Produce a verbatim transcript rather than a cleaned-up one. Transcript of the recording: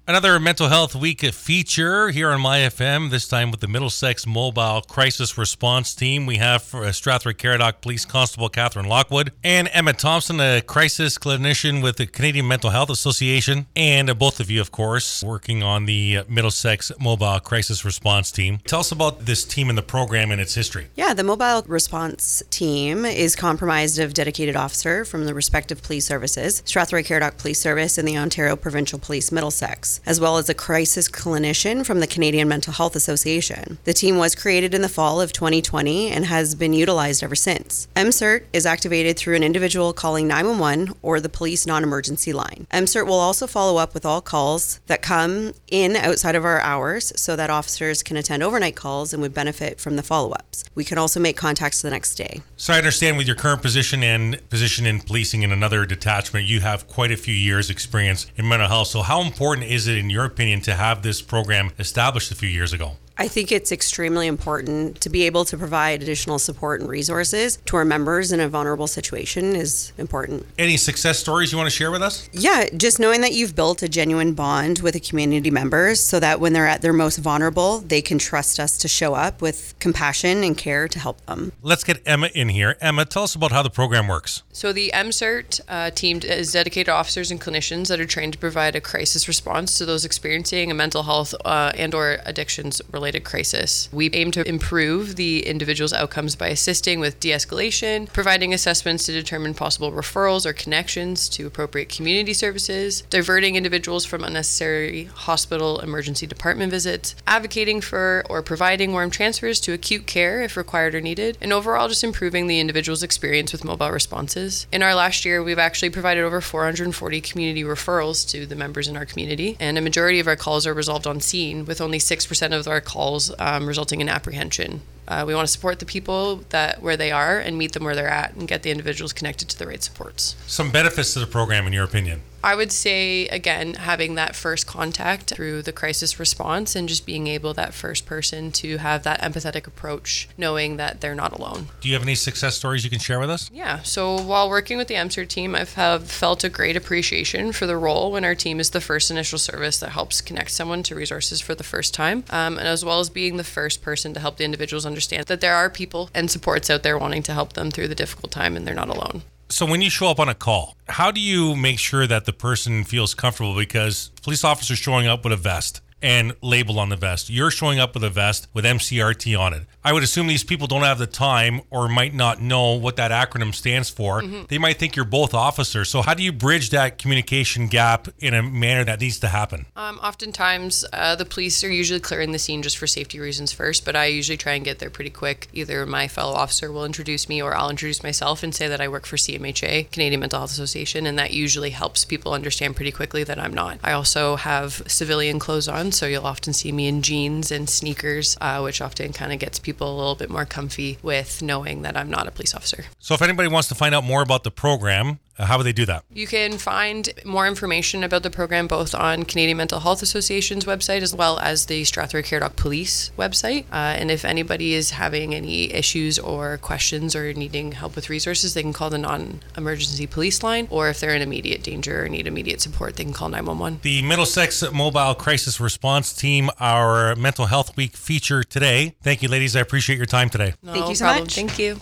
Another Mental Health Week feature here on My F M, this time with the Middlesex Mobile Crisis Response Team. We have for Strathroy-Caradoc Police Constable Catherine Lockwood and Emma Thompson, a crisis clinician with the Canadian Mental Health Association, and both of you, of course, working on the Middlesex Mobile Crisis Response Team. Tell us about this team and the program and its history. Yeah, the Mobile Response Team is comprised of dedicated officer from the respective police services, Strathroy-Caradoc Police Service and the Ontario Provincial Police Middlesex, as well as a crisis clinician from the Canadian Mental Health Association. The team was created in the fall of twenty twenty and has been utilized ever since. M C E R T is activated through an individual calling nine one one or the police non-emergency line. M C E R T will also follow up with all calls that come in outside of our hours so that officers can attend overnight calls and would benefit from the follow-ups. We can also make contacts the next day. So I understand with your current position and position in policing in another detachment, you have quite a few years experience in mental health. So how important is it, in your opinion, to have this program established a few years ago? I think it's extremely important to be able to provide additional support and resources to our members in a vulnerable situation is important. Any success stories you want to share with us? Yeah, just knowing that you've built a genuine bond with the community members so that when they're at their most vulnerable, they can trust us to show up with compassion and care to help them. Let's get Emma in here. Emma, tell us about how the program works. So the M C E R T uh, team is dedicated officers and clinicians that are trained to provide a crisis response to those experiencing a mental health uh, and or addictions related crisis. We aim to improve the individual's outcomes by assisting with de-escalation, providing assessments to determine possible referrals or connections to appropriate community services, diverting individuals from unnecessary hospital emergency department visits, advocating for or providing warm transfers to acute care if required or needed, and overall just improving the individual's experience with mobile responses. In our last year, we've actually provided over four hundred forty community referrals to the members in our community, and a majority of our calls are resolved on scene, with only six percent of our calls Um, resulting in apprehension. Uh, we want to support the people that where they are and meet them where they're at and get the individuals connected to the right supports. Some benefits to the program, in your opinion? I would say, again, having that first contact through the crisis response and just being able, that first person, to have that empathetic approach, knowing that they're not alone. Do you have any success stories you can share with us? Yeah, so while working with the M C E R T team, I've have felt a great appreciation for the role when our team is the first initial service that helps connect someone to resources for the first time, um, and as well as being the first person to help the individuals understand that there are people and supports out there wanting to help them through the difficult time and they're not alone. So when you show up on a call, how do you make sure that the person feels comfortable? Because police officers showing up with a vest and label on the vest. You're showing up with a vest with M C E R T on it. I would assume these people don't have the time or might not know what that acronym stands for. Mm-hmm. They might think you're both officers. So how do you bridge that communication gap in a manner that needs to happen? Um, oftentimes, uh, the police are usually clearing the scene just for safety reasons first, but I usually try and get there pretty quick. Either my fellow officer will introduce me or I'll introduce myself and say that I work for C M H A, Canadian Mental Health Association, and that usually helps people understand pretty quickly that I'm not. I also have civilian clothes on, so you'll often see me in jeans and sneakers, uh, which often kind of gets people a little bit more comfy with knowing that I'm not a police officer. So if anybody wants to find out more about the program, Uh, how would they do that? You can find more information about the program both on Canadian Mental Health Association's website as well as the Strathroy-Caradoc Police website. Uh, and if anybody is having any issues or questions or needing help with resources, they can call the non-emergency police line, or if they're in immediate danger or need immediate support, they can call nine one one. The Middlesex Mobile Crisis Response Team, our Mental Health Week feature today. Thank you, ladies. I appreciate your time today. No Thank you so problem. much. Thank you.